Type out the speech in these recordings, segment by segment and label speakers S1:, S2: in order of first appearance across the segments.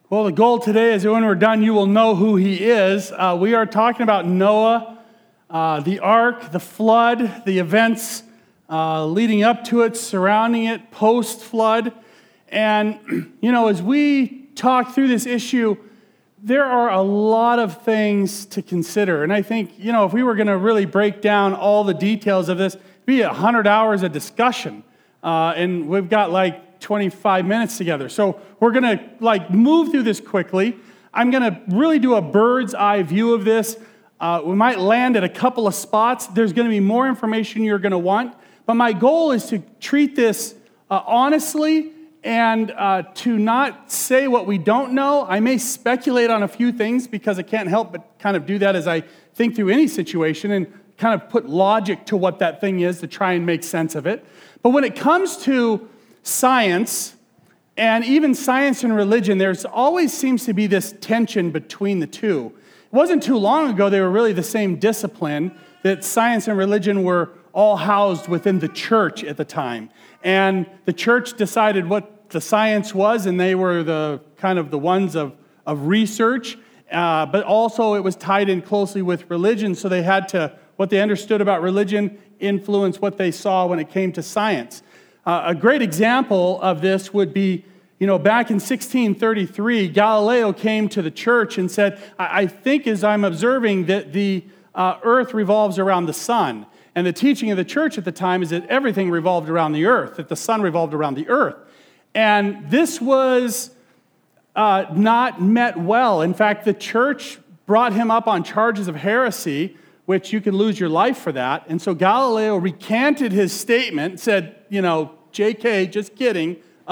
S1: Well, the goal today is that when we're done, you will know who he is. We are talking about Noah, the ark, the flood, the events leading up to it, surrounding it, post-flood. And, as we talk through this issue, there are a lot of things to consider. And I think, if we were going to really break down all the details of this, it'd be 100 hours of discussion. And we've got 25 minutes together. So we're going to move through this quickly. I'm going to really do a bird's eye view of this. We might land at a couple of spots. There's going to be more information you're going to want. But my goal is to treat this honestly and to not say what we don't know. I may speculate on a few things because I can't help but kind of do that as I think through any situation and kind of put logic to what that thing is to try and make sense of it. But when it comes to science, and even science and religion, there's always seems to be this tension between the two. It wasn't too long ago they were really the same discipline, that science and religion were all housed within the church at the time. And the church decided what the science was, and they were the kind of the ones of research, but also it was tied in closely with religion, so they had to, what they understood about religion, influence what they saw when it came to science. A great example of this would be, back in 1633, Galileo came to the church and said, I think as I'm observing that the earth revolves around the sun. And the teaching of the church at the time is that everything revolved around the earth, that the sun revolved around the earth. And this was not met well. In fact, the church brought him up on charges of heresy, which you could lose your life for that. And so Galileo recanted his statement, said, JK, just kidding,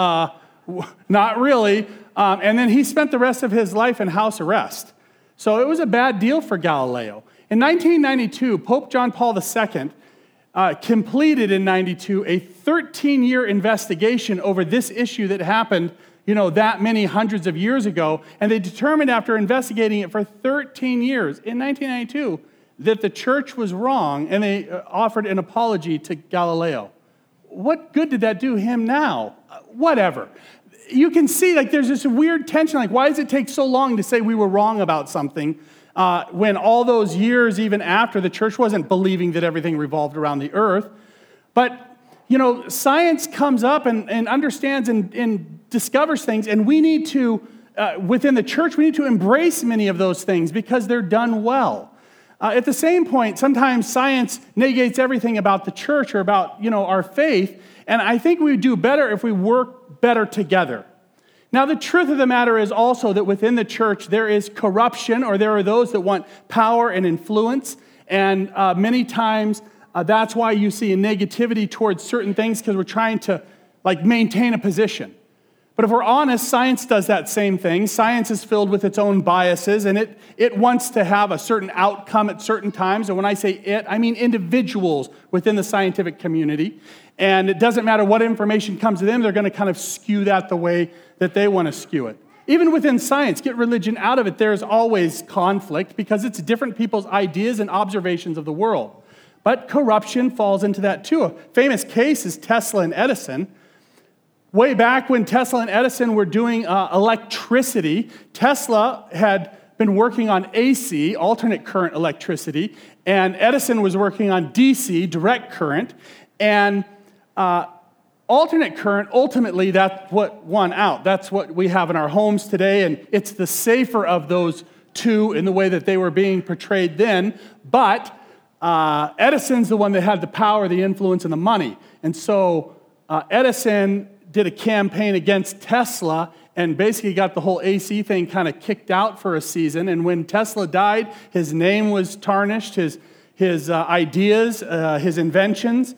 S1: not really. And then he spent the rest of his life in house arrest. So it was a bad deal for Galileo. In 1992, Pope John Paul II completed in 92 a 13-year investigation over this issue that happened, that many hundreds of years ago. And they determined after investigating it for 13 years, in 1992, that the church was wrong, and they offered an apology to Galileo. What good did that do him now? Whatever. You can see there's this weird tension, why does it take so long to say we were wrong about something when all those years, even after, the church wasn't believing that everything revolved around the earth. But, science comes up and understands and discovers things, and we need to, within the church, we need to embrace many of those things because they're done well. At the same point, sometimes science negates everything about the church or about, our faith, and I think we would do better if we work better together. Now, the truth of the matter is also that within the church there is corruption, or there are those that want power and influence, and many times that's why you see a negativity towards certain things, because we're trying to maintain a position. But if we're honest, science does that same thing. Science is filled with its own biases, and it wants to have a certain outcome at certain times. And when I say it, I mean individuals within the scientific community. And it doesn't matter what information comes to them, they're going to kind of skew that the way that they want to skew it. Even within science, get religion out of it, there's always conflict because it's different people's ideas and observations of the world. But corruption falls into that too. A famous case is Tesla and Edison. Way back when Tesla and Edison were doing electricity, Tesla had been working on AC, alternate current electricity, and Edison was working on DC, direct current, and alternate current, ultimately, that's what won out. That's what we have in our homes today, and it's the safer of those two in the way that they were being portrayed then, but Edison's the one that had the power, the influence, and the money, and so Edison did a campaign against Tesla and basically got the whole AC thing kind of kicked out for a season. And when Tesla died, his name was tarnished, his ideas, his inventions.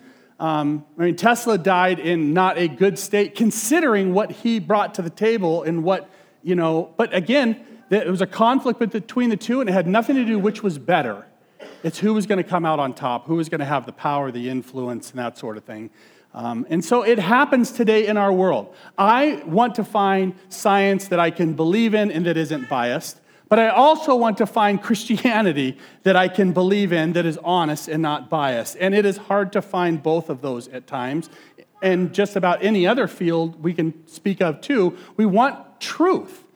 S1: Tesla died in not a good state, considering what he brought to the table and what, but again, there was a conflict between the two, and it had nothing to do which was better. It's who was going to come out on top, who was going to have the power, the influence, and that sort of thing. And so it happens today in our world. I want to find science that I can believe in and that isn't biased, but I also want to find Christianity that I can believe in that is honest and not biased. And it is hard to find both of those at times. And just about any other field we can speak of too, we want truth.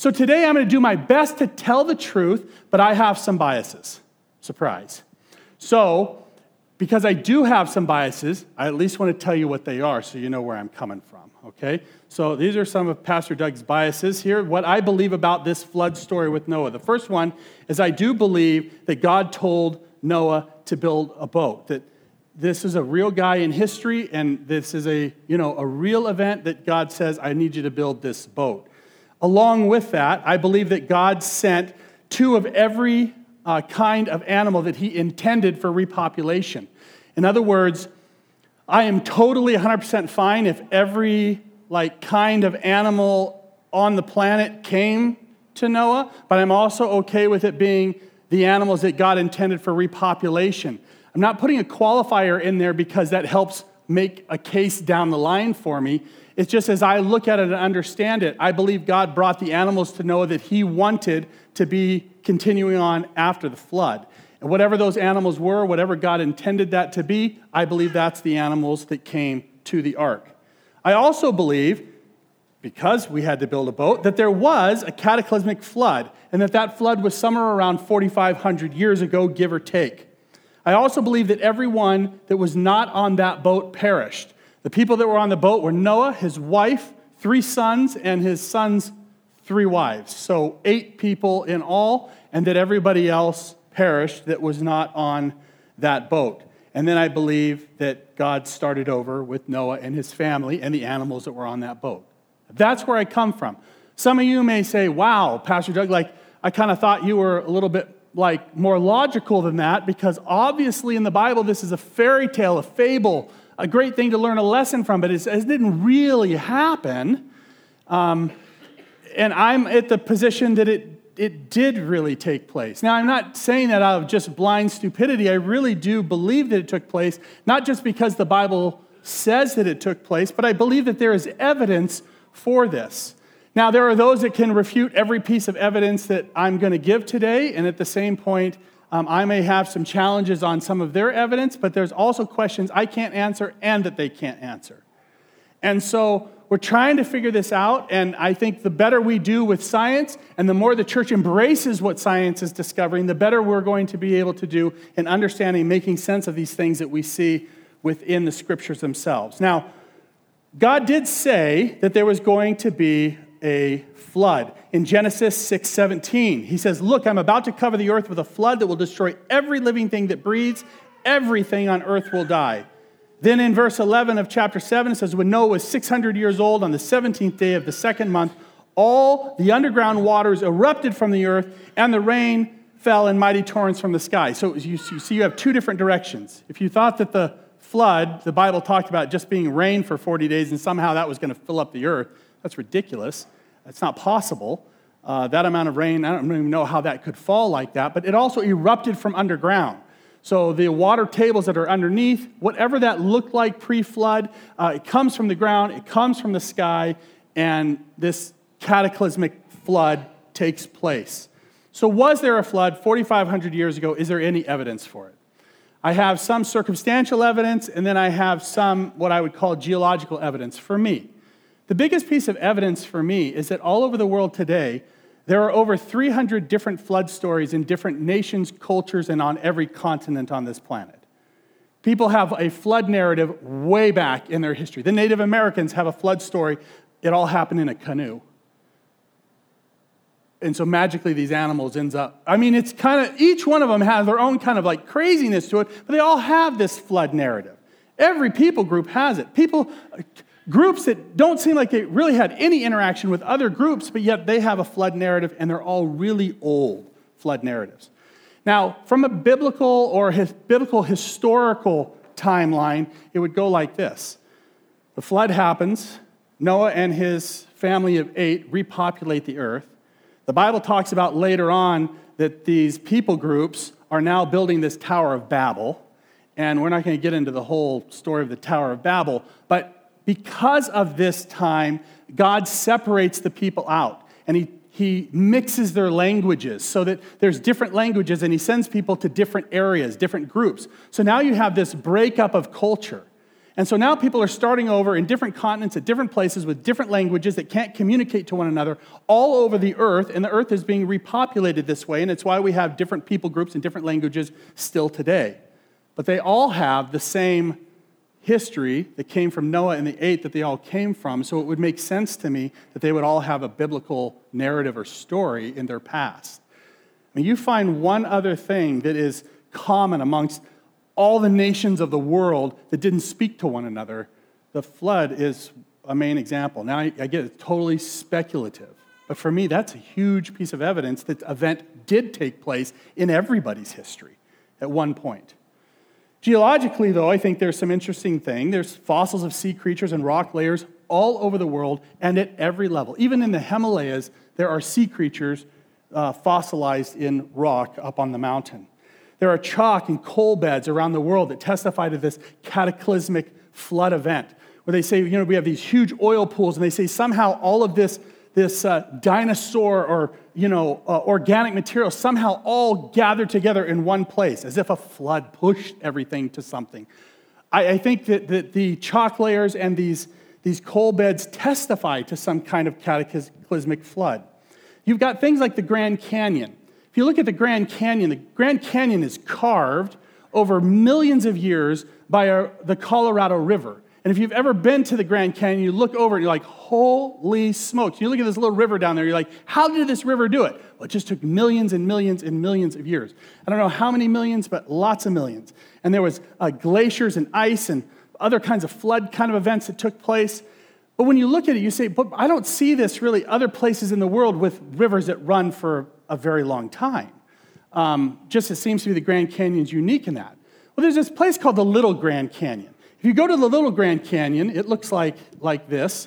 S1: So today I'm going to do my best to tell the truth, but I have some biases. Surprise. So, because I do have some biases, I at least want to tell you what they are so you know where I'm coming from, okay? So these are some of Pastor Doug's biases here, what I believe about this flood story with Noah. The first one is I do believe that God told Noah to build a boat, that this is a real guy in history, and this is a real event that God says, I need you to build this boat. Along with that, I believe that God sent two of every kind of animal that he intended for repopulation. In other words, I am totally 100% fine if every kind of animal on the planet came to Noah, but I'm also okay with it being the animals that God intended for repopulation. I'm not putting a qualifier in there because that helps make a case down the line for me. It's just as I look at it and understand it, I believe God brought the animals to Noah that he wanted to be continuing on after the flood. And whatever those animals were, whatever God intended that to be, I believe that's the animals that came to the ark. I also believe, because we had to build a boat, that there was a cataclysmic flood, and that flood was somewhere around 4,500 years ago, give or take. I also believe that everyone that was not on that boat perished. The people that were on the boat were Noah, his wife, 3 sons, and his sons' 3 wives. So 8 people in all, and that everybody else perished that was not on that boat. And then I believe that God started over with Noah and his family and the animals that were on that boat. That's where I come from. Some of you may say, wow, Pastor Doug, I kind of thought you were a little bit more logical than that, because obviously in the Bible this is a fairy tale, a fable, a great thing to learn a lesson from, but it didn't really happen. And I'm at the position that it did really take place. Now, I'm not saying that out of just blind stupidity. I really do believe that it took place, not just because the Bible says that it took place, but I believe that there is evidence for this. Now, there are those that can refute every piece of evidence that I'm going to give today, and at the same point, I may have some challenges on some of their evidence, but there's also questions I can't answer and that they can't answer. And so we're trying to figure this out, and I think the better we do with science and the more the church embraces what science is discovering, the better we're going to be able to do in understanding, making sense of these things that we see within the scriptures themselves. Now, God did say that there was going to be a flood. In Genesis 6:17, he says, look, I'm about to cover the earth with a flood that will destroy every living thing that breathes. Everything on earth will die. Then in verse 11 of chapter 7, it says, when Noah was 600 years old, on the 17th day of the second month, all the underground waters erupted from the earth, and the rain fell in mighty torrents from the sky. So you see, you have 2 different directions. If you thought that the flood, the Bible talked about just being rain for 40 days, and somehow that was going to fill up the earth, that's ridiculous. That's not possible. That amount of rain, I don't even know how that could fall like that, but it also erupted from underground. So the water tables that are underneath, whatever that looked like pre-flood, it comes from the ground, it comes from the sky, and this cataclysmic flood takes place. So was there a flood 4,500 years ago? Is there any evidence for it? I have some circumstantial evidence, and then I have some what I would call geological evidence for me. The biggest piece of evidence for me is that all over the world today, there are over 300 different flood stories in different nations, cultures, and on every continent on this planet. People have a flood narrative way back in their history. The Native Americans have a flood story. It all happened in a canoe. And so magically these animals ends up, it's kind of, each one of them has their own kind of craziness to it, but they all have this flood narrative. Every people group has it. Groups that don't seem like they really had any interaction with other groups, but yet they have a flood narrative, and they're all really old flood narratives. Now, from a biblical historical timeline, it would go like this. The flood happens. Noah and his family of 8 repopulate the earth. The Bible talks about later on that these people groups are now building this Tower of Babel, and we're not going to get into the whole story of the Tower of Babel, but because of this time, God separates the people out, and he mixes their languages so that there's different languages, and he sends people to different areas, different groups. So now you have this breakup of culture. And so now people are starting over in different continents at different places with different languages that can't communicate to one another all over the earth, and the earth is being repopulated this way, and it's why we have different people groups and different languages still today. But they all have the same history that came from Noah and the eight that they all came from, so it would make sense to me that they would all have a biblical narrative or story in their past. I mean, you find one other thing that is common amongst all the nations of the world that didn't speak to one another. The flood is a main example. Now, I get it, totally speculative. But for me, that's a huge piece of evidence that the event did take place in everybody's history at one point. Geologically, though, I think there's some interesting thing. There's fossils of sea creatures and rock layers all over the world and at every level. Even in the Himalayas, there are sea creatures fossilized in rock up on the mountain. There are chalk and coal beds around the world that testify to this cataclysmic flood event, where they say, we have these huge oil pools, and they say somehow all of this dinosaur or, organic material somehow all gathered together in one place, as if a flood pushed everything to something. I think that the chalk layers and these coal beds testify to some kind of cataclysmic flood. You've got things like the Grand Canyon. If you look at the Grand Canyon is carved over millions of years by the Colorado River. And if you've ever been to the Grand Canyon, you look over and you're like, holy smokes. You look at this little river down there, you're like, how did this river do it? Well, it just took millions and millions and millions of years. I don't know how many millions, but lots of millions. And there was glaciers and ice and other kinds of flood kind of events that took place. But when you look at it, you say, but I don't see this really other places in the world with rivers that run for a very long time. Just it seems to be the Grand Canyon's unique in that. Well, there's this place called the Little Grand Canyon. If you go to the Little Grand Canyon, it looks like this.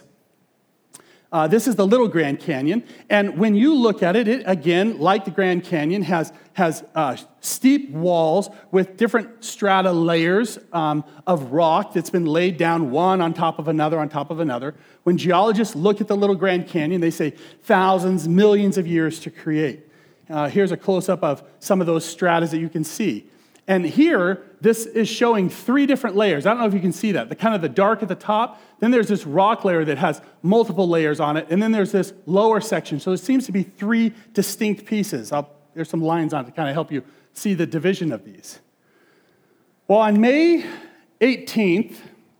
S1: This is the Little Grand Canyon, and when you look at it, again, like the Grand Canyon, has steep walls with different strata layers of rock that's been laid down one on top of another on top of another. When geologists look at the Little Grand Canyon, they say thousands, millions of years to create. Here's a close-up of some of those stratas that you can see. And here, this is showing three different layers. I don't know if you can see that. The kind of the dark at the top, then there's this rock layer that has multiple layers on it, and then there's this lower section. So it seems to be three distinct pieces. There's some lines on it to kind of help you see the division of these. Well, on May 18th,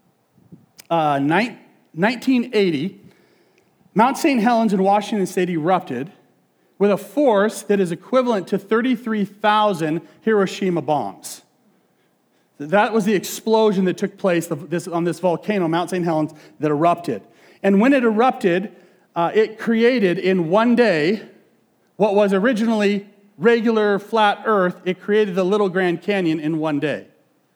S1: 1980, Mount St. Helens in Washington State erupted with a force that is equivalent to 33,000 Hiroshima bombs. That was the explosion that took place on this volcano, Mount St. Helens, that erupted. And when it erupted, it created in one day what was originally regular flat Earth. It created the Little Grand Canyon in one day.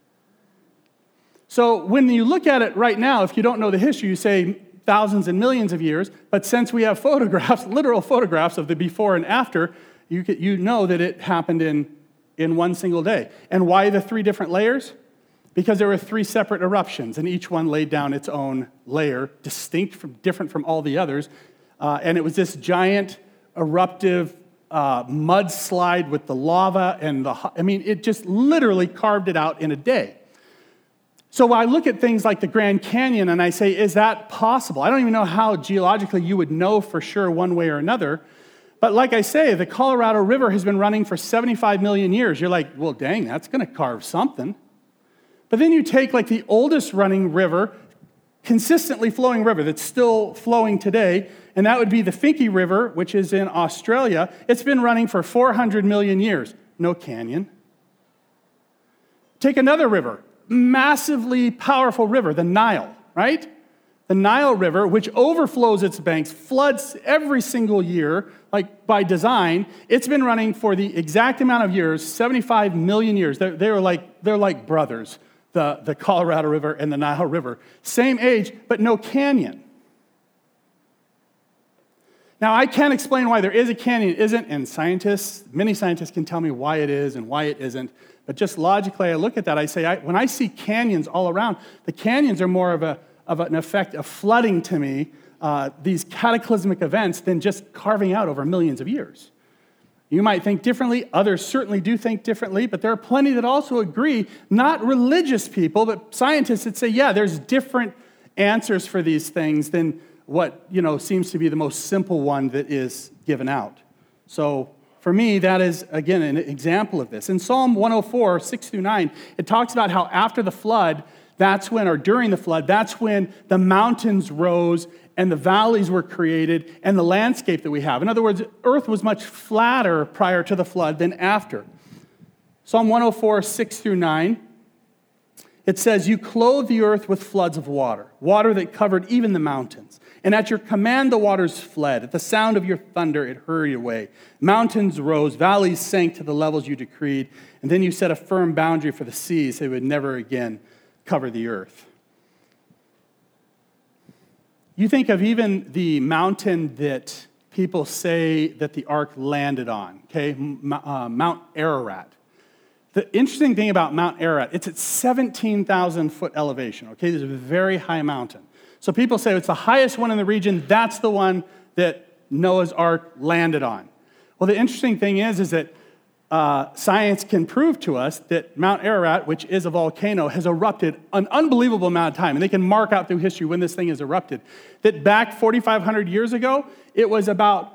S1: So when you look at it right now, if you don't know the history, you say thousands and millions of years, but since we have photographs, literal photographs of the before and after, you know that it happened in one single day. And why the three different layers? Because there were three separate eruptions, and each one laid down its own layer, different from all the others. And it was this giant eruptive mudslide with the lava and it just literally carved it out in a day. So when I look at things like the Grand Canyon and I say, is that possible? I don't even know how geologically you would know for sure one way or another. But like I say, the Colorado River has been running for 75 million years. You're like, well, dang, that's going to carve something. But then you take like the oldest running river, consistently flowing river that's still flowing today, and that would be the Finke River, which is in Australia. It's been running for 400 million years. No canyon. Take another river. Massively powerful river, the Nile, right? The Nile River, which overflows its banks, floods every single year, like by design. It's been running for the exact amount of years, 75 million years. They're like brothers, the Colorado River and the Nile River. Same age, but no canyon. Now, I can't explain why there is a canyon, it isn't, and many scientists can tell me why it is and why it isn't. But just logically, I look at that, I say, when I see canyons all around, the canyons are more of an effect of flooding to me, these cataclysmic events, than just carving out over millions of years. You might think differently. Others certainly do think differently, but there are plenty that also agree, not religious people, but scientists that say, yeah, there's different answers for these things than what, seems to be the most simple one that is given out. So for me, that is, again, an example of this. In Psalm 104, 6 through 9, it talks about how after the flood, during the flood, that's when the mountains rose and the valleys were created and the landscape that we have. In other words, earth was much flatter prior to the flood than after. Psalm 104, 6 through 9, it says, "You clothe the earth with floods of water, water that covered even the mountains. And at your command the waters fled. At the sound of your thunder it hurried away. Mountains rose, valleys sank to the levels you decreed. And then you set a firm boundary for the seas so they would never again cover the earth." You think of even the mountain that people say that the ark landed on, okay, Mount Ararat. The interesting thing about Mount Ararat, it's at 17,000 foot elevation, okay? This is a very high mountain. So people say it's the highest one in the region, that's the one that Noah's ark landed on. Well, the interesting thing is that science can prove to us that Mount Ararat, which is a volcano, has erupted an unbelievable amount of time, and they can mark out through history when this thing has erupted, that back 4,500 years ago, it was about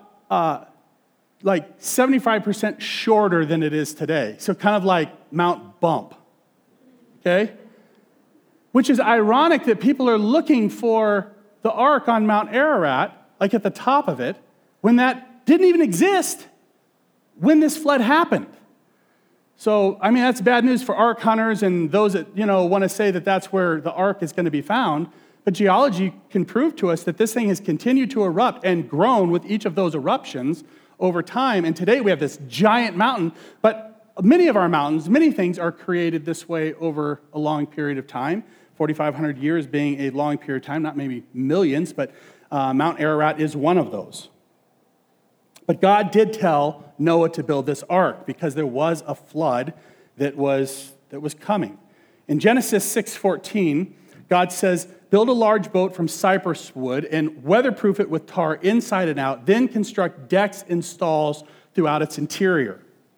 S1: 75% shorter than it is today. So kind of like Mount Bump, okay? Which is ironic that people are looking for the ark on Mount Ararat, like at the top of it, when that didn't even exist when this flood happened. So, that's bad news for ark hunters and those that, want to say that that's where the ark is going to be found. But geology can prove to us that this thing has continued to erupt and grown with each of those eruptions over time. And today we have this giant mountain, but many of our mountains, many things are created this way over a long period of time. 4,500 years being a long period of time, not maybe millions, but Mount Ararat is one of those. But God did tell Noah to build this ark because there was a flood that was coming. In Genesis 6:14, God says, "Build a large boat from cypress wood and weatherproof it with tar inside and out, then construct decks and stalls throughout its interior."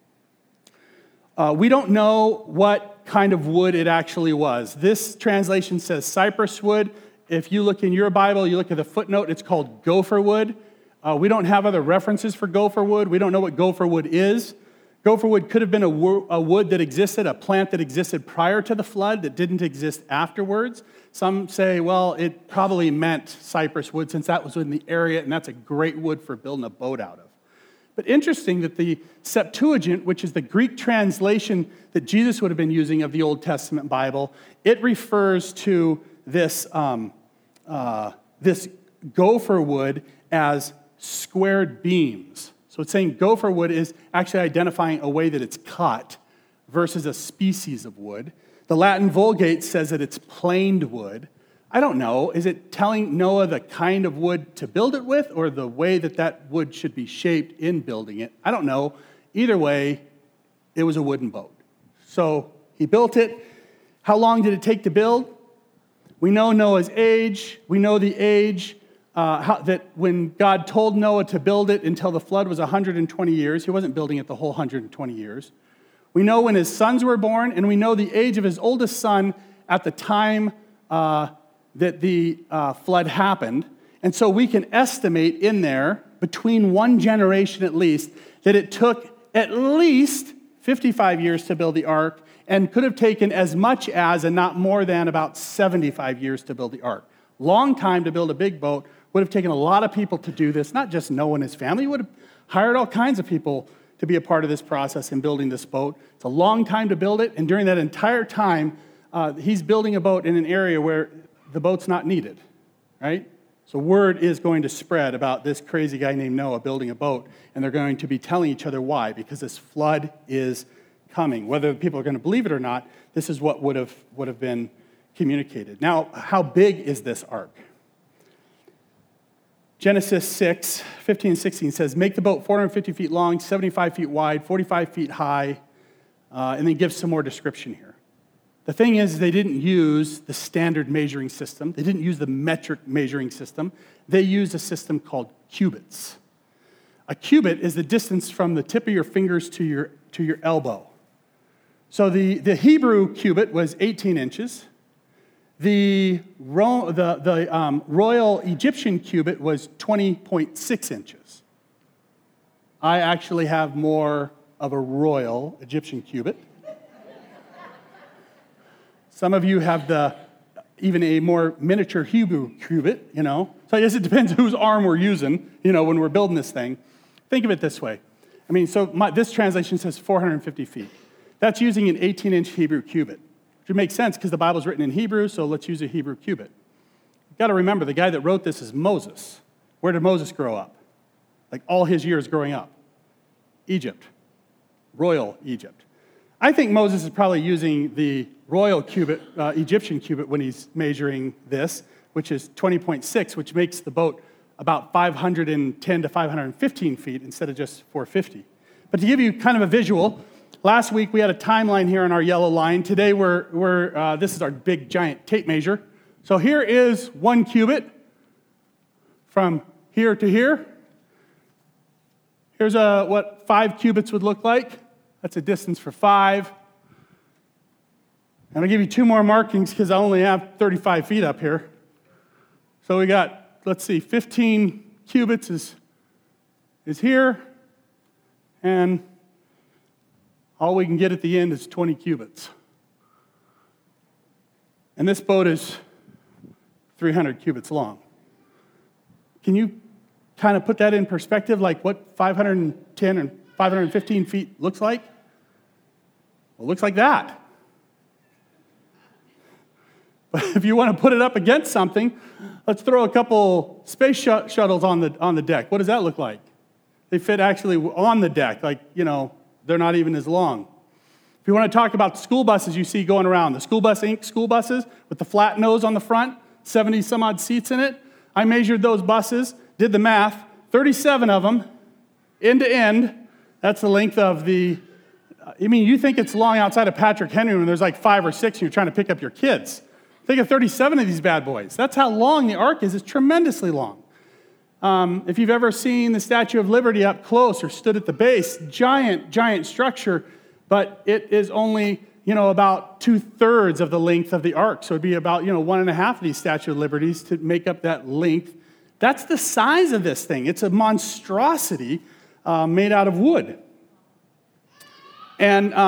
S1: We don't know what kind of wood it actually was. This translation says cypress wood. If you look in your Bible, you look at the footnote, it's called gopher wood. We don't have other references for gopher wood. We don't know what gopher wood is. Gopher wood could have been a wood that existed, a plant that existed prior to the flood that didn't exist afterwards. Some say, well, it probably meant cypress wood since that was in the area, and that's a great wood for building a boat out of. But interesting that the Septuagint, which is the Greek translation that Jesus would have been using of the Old Testament Bible, it refers to this gopher wood as squared beams. So it's saying gopher wood is actually identifying a way that it's cut versus a species of wood. The Latin Vulgate says that it's planed wood. I don't know. Is it telling Noah the kind of wood to build it with or the way that wood should be shaped in building it? I don't know. Either way, it was a wooden boat. So he built it. How long did it take to build? We know Noah's age. We know the age that when God told Noah to build it until the flood was 120 years. He wasn't building it the whole 120 years. We know when his sons were born, and we know the age of his oldest son at the time that the flood happened. And so we can estimate in there, between one generation at least, that it took at least 55 years to build the ark and could have taken as much as and not more than about 75 years to build the ark. Long time to build a big boat. Would have taken a lot of people to do this, not just Noah and his family. He would have hired all kinds of people to be a part of this process in building this boat. It's a long time to build it, and during that entire time, he's building a boat in an area where the boat's not needed, right? So word is going to spread about this crazy guy named Noah building a boat, and they're going to be telling each other why, because this flood is coming. Whether people are going to believe it or not, this is what would have been communicated. Now, how big is this ark? Genesis 6, 15 and 16 says, "Make the boat 450 feet long, 75 feet wide, 45 feet high," and then gives some more description here. The thing is, they didn't use the standard measuring system. They didn't use the metric measuring system. They used a system called cubits. A cubit is the distance from the tip of your fingers to your elbow. So the Hebrew cubit was 18 inches. The royal Egyptian cubit was 20.6 inches. I actually have more of a royal Egyptian cubit. Some of you have even a more miniature Hebrew cubit, So I guess it depends whose arm we're using, when we're building this thing. Think of it this way. This translation says 450 feet. That's using an 18-inch Hebrew cubit. Which makes sense because the Bible's written in Hebrew, so let's use a Hebrew cubit. You've got to remember, the guy that wrote this is Moses. Where did Moses grow up? Like all his years growing up? Egypt. Royal Egypt. I think Moses is probably using the royal cubit, Egyptian cubit, when he's measuring this, which is 20.6, which makes the boat about 510 to 515 feet instead of just 450. But to give you kind of a visual, last week we had a timeline here on our yellow line. Today this is our big giant tape measure. So here is 1 cubit from here to here. Here's what 5 cubits would look like. That's a distance for 5. And I'll give you 2 more markings because I only have 35 feet up here. So we got, 15 cubits is here. And all we can get at the end is 20 cubits. And this boat is 300 cubits long. Can you kind of put that in perspective, like what 510 and 515 feet looks like? Well, it looks like that. But if you want to put it up against something, let's throw a couple space shuttles on the deck. What does that look like? They fit actually on the deck, they're not even as long. If you want to talk about school buses you see going around, the School Bus Inc. school buses with the flat nose on the front, 70 some odd seats in it, I measured those buses, did the math, 37 of them, end to end. That's the length of you think it's long outside of Patrick Henry when there's like 5 or 6 and you're trying to pick up your kids. Think of 37 of these bad boys. That's how long the ark is. It's tremendously long. If you've ever seen the Statue of Liberty up close or stood at the base, giant structure, but it is only, about 2/3 of the length of the ark. So it'd be about, 1.5 of these Statue of Liberties to make up that length. That's the size of this thing. It's a monstrosity made out of wood. And,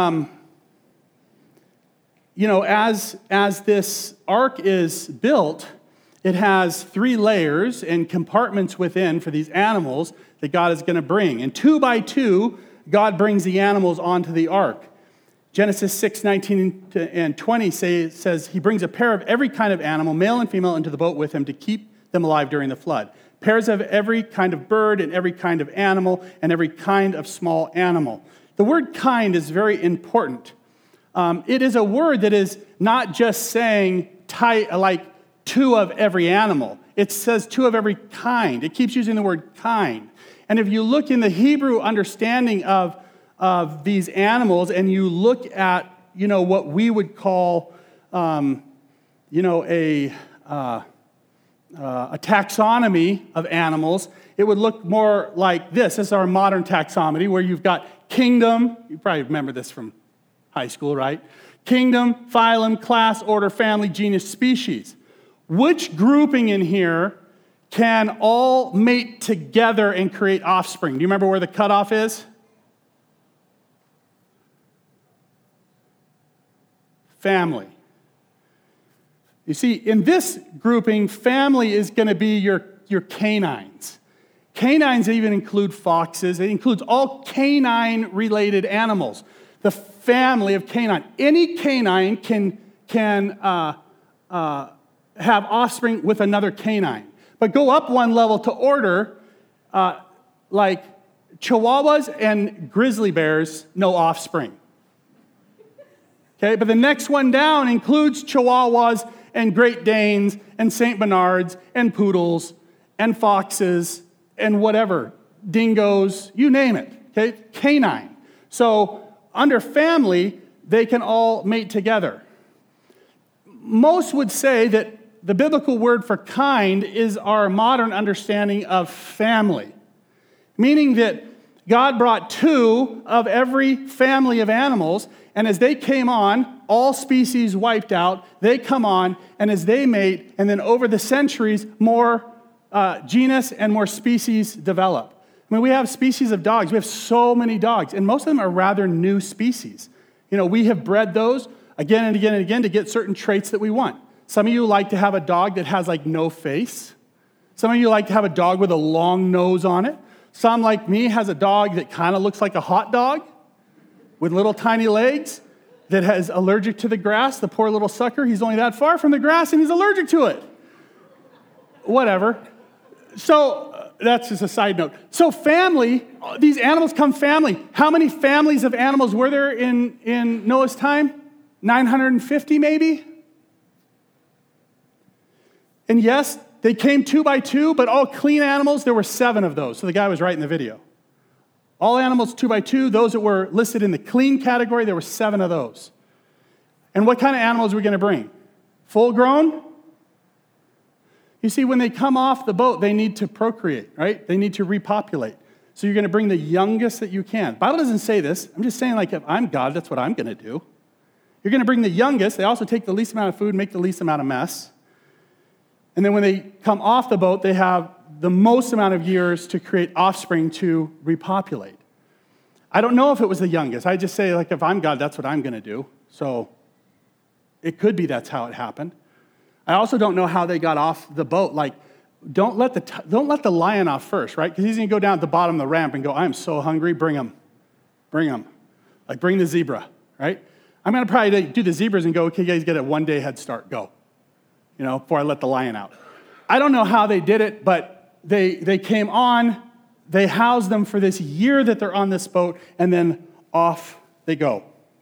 S1: as this ark is built, it has 3 layers and compartments within for these animals that God is going to bring. And 2 by 2, God brings the animals onto the ark. Genesis 6:19 and 20 says he brings a pair of every kind of animal, male and female, into the boat with him to keep them alive during the flood. Pairs of every kind of bird and every kind of animal and every kind of small animal. The word kind is very important. It is a word that is not just saying like 2 of every animal. It says 2 of every kind. It keeps using the word kind. And if you look in the Hebrew understanding of these animals and you look at, what we would call, a taxonomy of animals, it would look more like this. This is our modern taxonomy where you've got kingdom. You probably remember this from high school, right? Kingdom, phylum, class, order, family, genus, species. Which grouping in here can all mate together and create offspring? Do you remember where the cutoff is? Family. You see, in this grouping, family is going to be your canines. Canines even include foxes. It includes all canine-related animals. The family of canine. Any canine can have offspring with another canine. But go up one level to order, like Chihuahuas and grizzly bears, no offspring. Okay, but the next one down includes Chihuahuas and Great Danes and St. Bernards and poodles and foxes and whatever, dingoes, you name it, okay, canine. So under family, they can all mate together. Most would say that the biblical word for kind is our modern understanding of family. meaning that God brought 2 of every family of animals, and as they came on, all species wiped out, they come on, and as they mate, and then over the centuries, more genus and more species develop. I mean, we have species of dogs. We have so many dogs, and most of them are rather new species. We have bred those again and again and again to get certain traits that we want. Some of you like to have a dog that has no face. Some of you like to have a dog with a long nose on it. Some, like me, has a dog that kind of looks like a hot dog with little tiny legs that is allergic to the grass. The poor little sucker, he's only that far from the grass and he's allergic to it. Whatever. So that's just a side note. So family, these animals come family. How many families of animals were there in Noah's time? 950 maybe? And yes, they came 2 by 2, but all clean animals, there were 7 of those. So the guy was right in the video. All animals 2 by 2, those that were listed in the clean category, there were 7 of those. And what kind of animals are we going to bring? Full grown? You see, when they come off the boat, they need to procreate, right? They need to repopulate. So you're going to bring the youngest that you can. The Bible doesn't say this. I'm just saying, if I'm God, that's what I'm going to do. You're going to bring the youngest. They also take the least amount of food, make the least amount of mess. And then when they come off the boat, they have the most amount of years to create offspring to repopulate. I don't know if it was the youngest. I just say, if I'm God, that's what I'm going to do. So it could be that's how it happened. I also don't know how they got off the boat. Don't let the lion off first, right? Because he's going to go down at the bottom of the ramp and go, I'm so hungry, bring him. Bring him. Bring the zebra, right? I'm going to probably do the zebras and go, okay, guys, get a 1-day head start, go. Before I let the lion out. I don't know how they did it, but they came on, they housed them for this year that they're on this boat, and then off they go.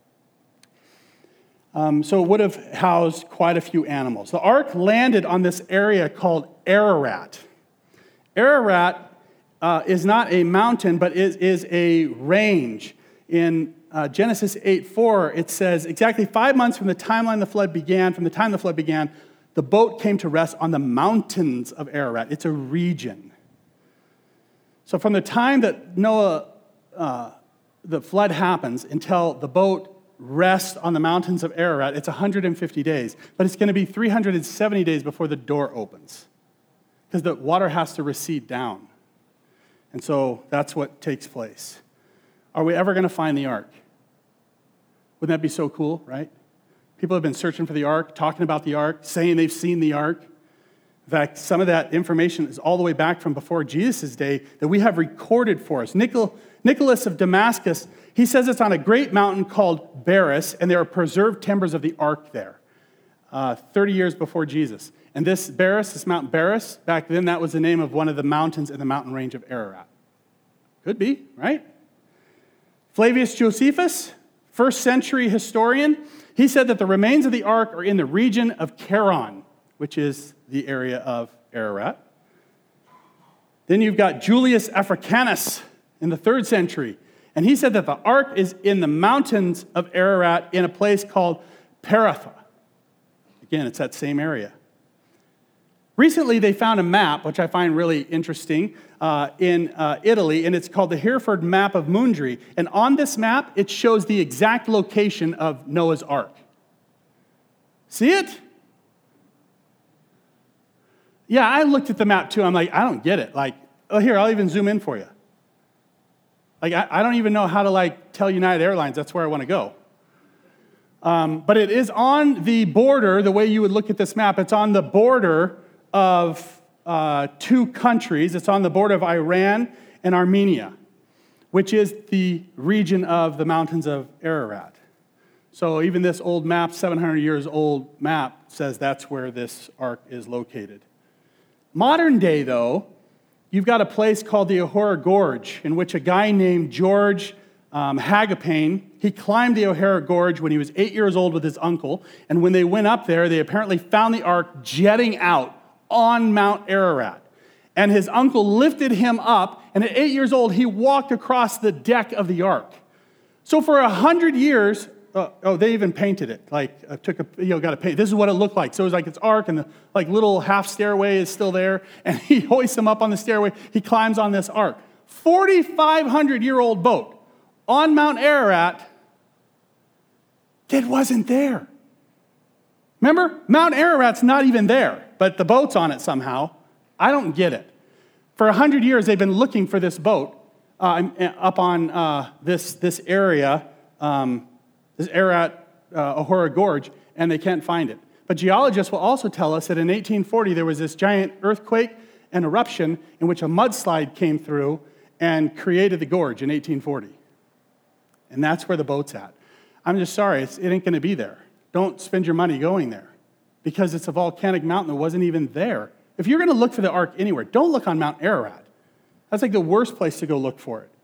S1: So it would have housed quite a few animals. The ark landed on this area called Ararat. Ararat is not a mountain, but is a range. In Genesis 8:4, it says, exactly 5 months from the time the flood began, the boat came to rest on the mountains of Ararat. It's a region. So from the time that the flood happens until the boat rests on the mountains of Ararat, it's 150 days. But it's going to be 370 days before the door opens because the water has to recede down. And so that's what takes place. Are we ever going to find the ark? Wouldn't that be so cool, right? People have been searching for the ark, talking about the ark, saying they've seen the ark. In fact, some of that information is all the way back from before Jesus' day that we have recorded for us. Nicholas of Damascus, he says it's on a great mountain called Baris, and there are preserved timbers of the ark there, 30 years before Jesus. And this Mount Baris, back then that was the name of one of the mountains in the mountain range of Ararat. Could be, right? Flavius Josephus, first century historian, he said that the remains of the ark are in the region of Charon, which is the area of Ararat. Then you've got Julius Africanus in the 3rd century, and he said that the ark is in the mountains of Ararat in a place called Paratha. Again, it's that same area. Recently, they found a map, which I find really interesting, in Italy, and it's called the Hereford Map of Mundri. And on this map, it shows the exact location of Noah's Ark. See it? Yeah, I looked at the map too. I'm like, I don't get it. Here, I'll even zoom in for you. I don't even know how to tell United Airlines that's where I want to go. But it is on the border, the way you would look at this map, it's on the border of 2 countries. It's on the border of Iran and Armenia, which is the region of the mountains of Ararat. So even this old map, 700 years old map, says that's where this ark is located. Modern day, though, you've got a place called the O'Hara Gorge, in which a guy named George Hagapane, he climbed the O'Hara Gorge when he was 8 years old with his uncle, and when they went up there, they apparently found the ark jetting out on Mount Ararat. And his uncle lifted him up, and at 8 years old, he walked across the deck of the ark. So for 100 years, they even painted it. Got to paint. This is what it looked like. So it was it's ark, and the little half stairway is still there, and he hoists him up on the stairway. He climbs on this ark. 4,500-year-old boat on Mount Ararat that wasn't there. Remember, Mount Ararat's not even there, but the boat's on it somehow. I don't get it. For 100 years, they've been looking for this boat up on this area, this Ararat Ahura Gorge, and they can't find it. But geologists will also tell us that in 1840, there was this giant earthquake and eruption in which a mudslide came through and created the gorge in 1840. And that's where the boat's at. I'm just sorry, it ain't going to be there. Don't spend your money going there because it's a volcanic mountain that wasn't even there. If you're going to look for the ark anywhere, don't look on Mount Ararat. That's like the worst place to go look for it.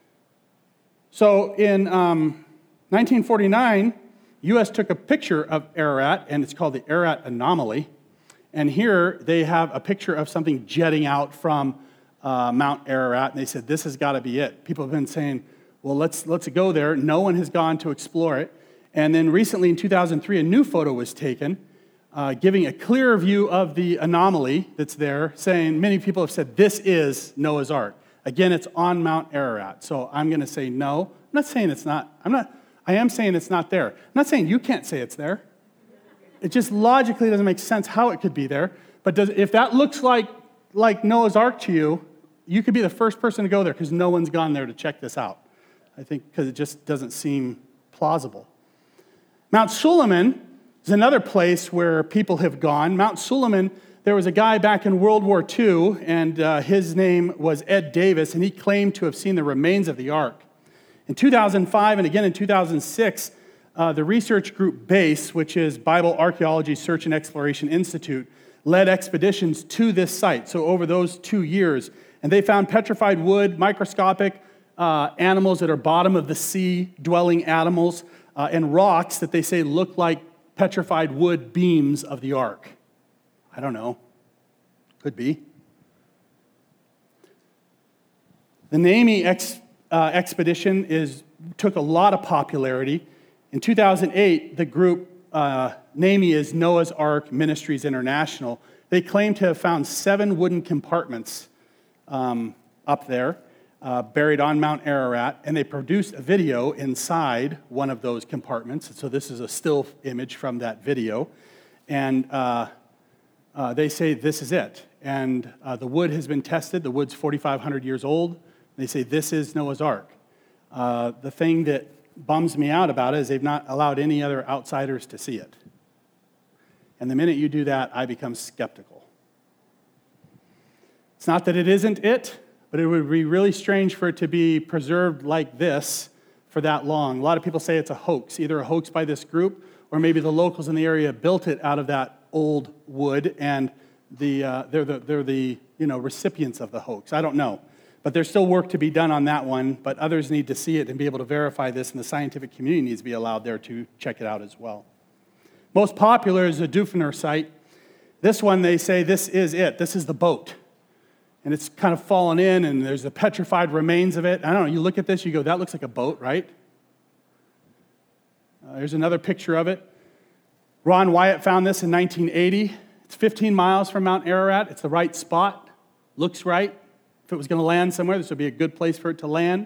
S1: So in 1949, U.S. took a picture of Ararat, and it's called the Ararat Anomaly. And here they have a picture of something jetting out from Mount Ararat, and they said, this has got to be it. People have been saying, well, let's go there. No one has gone to explore it. And then recently in 2003, a new photo was taken, giving a clearer view of the anomaly that's there, saying many people have said this is Noah's Ark. Again, it's on Mount Ararat. So I'm going to say no. I'm not saying it's not. I am saying it's not there. I'm not saying you can't say it's there. It just logically doesn't make sense how it could be there. But if that looks like Noah's Ark to you, you could be the first person to go there because no one's gone there to check this out. I think because it just doesn't seem plausible. Mount Suleiman is another place where people have gone. Mount Suleiman, there was a guy back in World War II, and his name was Ed Davis, and he claimed to have seen the remains of the ark. In 2005 and again in 2006, the research group BASE, which is Bible Archaeology Search and Exploration Institute, led expeditions to this site, so over those 2 years, and they found petrified wood, microscopic animals that are bottom of the sea dwelling animals, and rocks that they say look like petrified wood beams of the ark. I don't know. Could be. The NAMI expedition took a lot of popularity. In 2008, the group, NAMI is Noah's Ark Ministries International, they claim to have found 7 wooden compartments up there, buried on Mount Ararat, and they produced a video inside one of those compartments. So this is a still image from that video. And they say this is it. And the wood has been tested. The wood's 4,500 years old. They say this is Noah's Ark. The thing that bums me out about it is they've not allowed any other outsiders to see it. And the minute you do that, I become skeptical. It's not that it isn't it, but it would be really strange for it to be preserved like this for that long. A lot of people say it's a hoax, either a hoax by this group or maybe the locals in the area built it out of that old wood and they're the recipients of the hoax. I don't know. But there's still work to be done on that one, but others need to see it and be able to verify this, and the scientific community needs to be allowed there to check it out as well. Most popular is the Dufner site. This one, they say this is it. This is the boat. And it's kind of fallen in, and there's the petrified remains of it. I don't know, you look at this, you go, that looks like a boat, right? There's another picture of it. Ron Wyatt found this in 1980. It's 15 miles from Mount Ararat. It's the right spot. Looks right. If it was going to land somewhere, this would be a good place for it to land.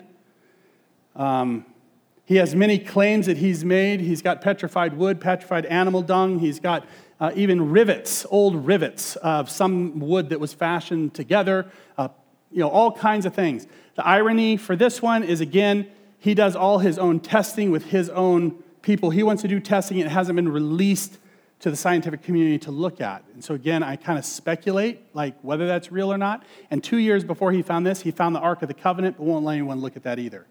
S1: He has many claims that he's made. He's got petrified wood, petrified animal dung. He's got even rivets, old rivets of some wood that was fashioned together, all kinds of things. The irony for this one is, again, he does all his own testing with his own people. He wants to do testing. It hasn't been released to the scientific community to look at. And so again, I kind of speculate, like whether that's real or not. And 2 years before he found this, he found the Ark of the Covenant, but won't let anyone look at that either.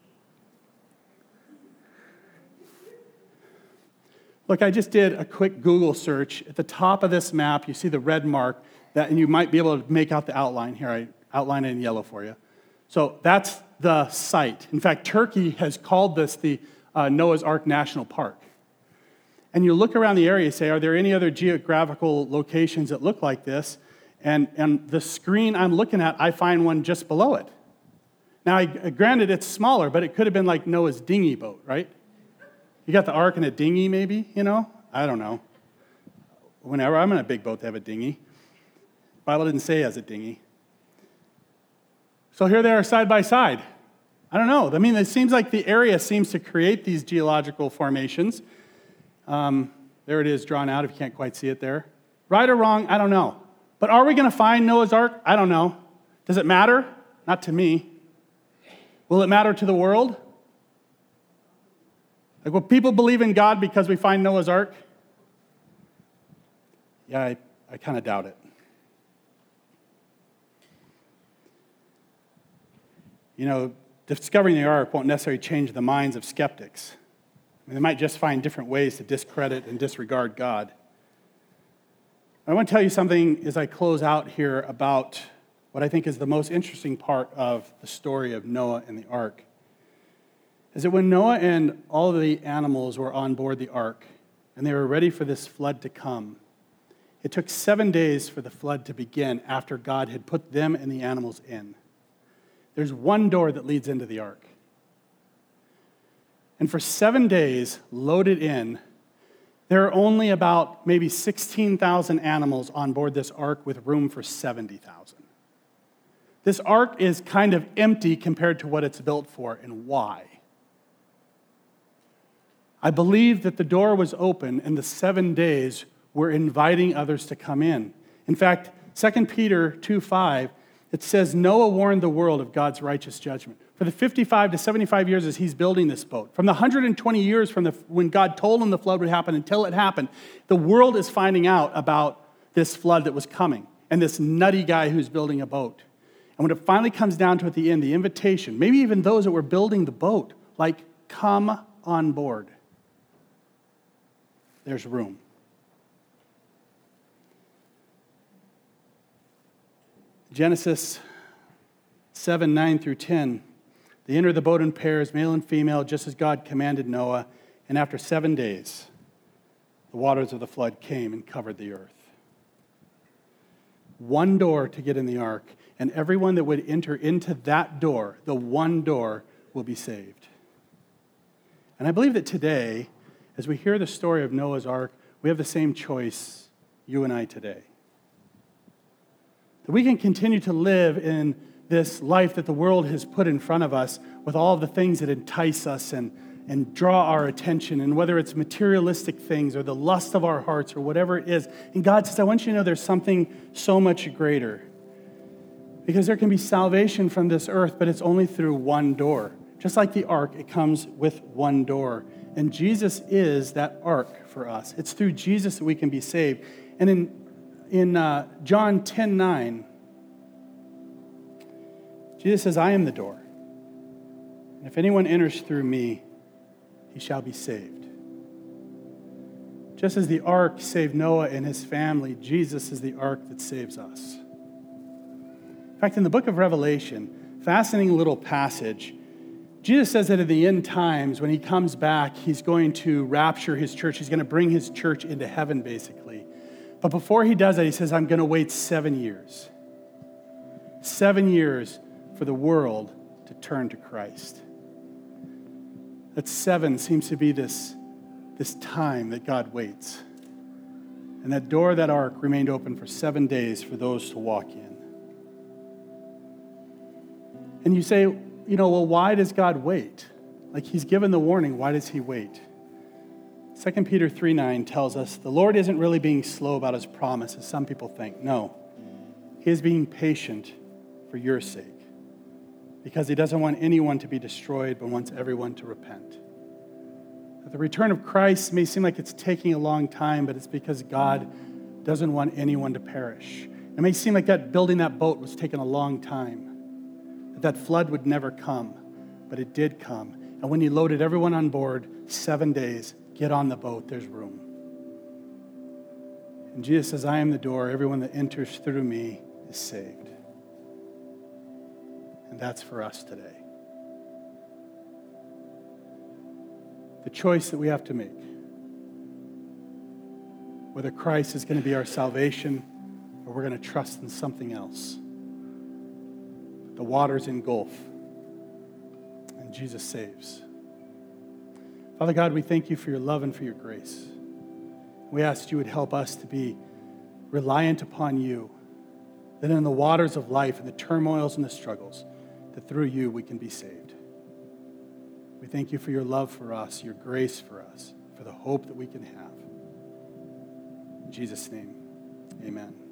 S1: Look, I just did a quick Google search. At the top of this map, you see the red mark, and you might be able to make out the outline here. I outlined it in yellow for you. So that's the site. In fact, Turkey has called this the Noah's Ark National Park. And you look around the area and say, are there any other geographical locations that look like this? And the screen I'm looking at, I find one just below it. Now, granted, it's smaller, but it could have been like Noah's dinghy boat, right? You got the ark in a dinghy, maybe, I don't know. Whenever I'm in a big boat, they have a dinghy. The Bible didn't say it has a dinghy. So here they are side by side. I don't know. I mean, it seems like the area seems to create these geological formations. There it is drawn out if you can't quite see it there. Right or wrong, I don't know. But are we going to find Noah's Ark? I don't know. Does it matter? Not to me. Will it matter to the world? Like, will people believe in God because we find Noah's Ark? Yeah, I kind of doubt it. You know, discovering the ark won't necessarily change the minds of skeptics. I mean, they might just find different ways to discredit and disregard God. I want to tell you something as I close out here about what I think is the most interesting part of the story of Noah and the ark. Is that when Noah and all of the animals were on board the ark and they were ready for this flood to come, it took 7 days for the flood to begin after God had put them and the animals in. There's one door that leads into the ark. And for 7 days, loaded in, there are only about maybe 16,000 animals on board this ark with room for 70,000. This ark is kind of empty compared to what it's built for, and why? I believe that the door was open and the 7 days were inviting others to come in. In fact, 2 Peter 2:5, it says, Noah warned the world of God's righteous judgment. For the 55 to 75 years as he's building this boat, from the 120 years from when God told him the flood would happen until it happened, the world is finding out about this flood that was coming and this nutty guy who's building a boat. And when it finally comes down to at the end, the invitation, maybe even those that were building the boat, like, come on board. There's room. Genesis 7:9 through 10. They entered the boat in pairs, male and female, just as God commanded Noah. And after 7 days, the waters of the flood came and covered the earth. One door to get in the ark, and everyone that would enter into that door, the one door, will be saved. And I believe that today, as we hear the story of Noah's ark, we have the same choice, you and I today. That we can continue to live in this life that the world has put in front of us with all the things that entice us and draw our attention, and whether it's materialistic things or the lust of our hearts or whatever it is. And God says, I want you to know there's something so much greater. Because there can be salvation from this earth, but it's only through one door. Just like the ark, it comes with one door. And Jesus is that ark for us. It's through Jesus that we can be saved. And in John 10:9, Jesus says, I am the door. And if anyone enters through me, he shall be saved. Just as the ark saved Noah and his family, Jesus is the ark that saves us. In fact, in the book of Revelation, fascinating little passage, Jesus says that in the end times, when he comes back, he's going to rapture his church. He's going to bring his church into heaven, basically. But before he does that, he says, I'm going to wait 7 years. 7 years for the world to turn to Christ. That 7 seems to be this time that God waits. And that door, that ark, remained open for 7 days for those to walk in. And you say, well, why does God wait? Like, he's given the warning, why does he wait? 2 Peter 3:9 tells us the Lord isn't really being slow about his promise, as some people think. No, he is being patient for your sake, because he doesn't want anyone to be destroyed, but wants everyone to repent. That the return of Christ may seem like it's taking a long time, but it's because God doesn't want anyone to perish. It may seem like that building that boat was taking a long time, that flood would never come, but it did come. And when he loaded everyone on board, 7 days, get on the boat, there's room. And Jesus says, I am the door. Everyone that enters through me is saved. And that's for us today. The choice that we have to make, whether Christ is going to be our salvation or we're going to trust in something else. The waters engulf, and Jesus saves. Father God, we thank you for your love and for your grace. We ask that you would help us to be reliant upon you, that in the waters of life and the turmoils and the struggles, that through you we can be saved. We thank you for your love for us, your grace for us, for the hope that we can have. In Jesus' name, amen.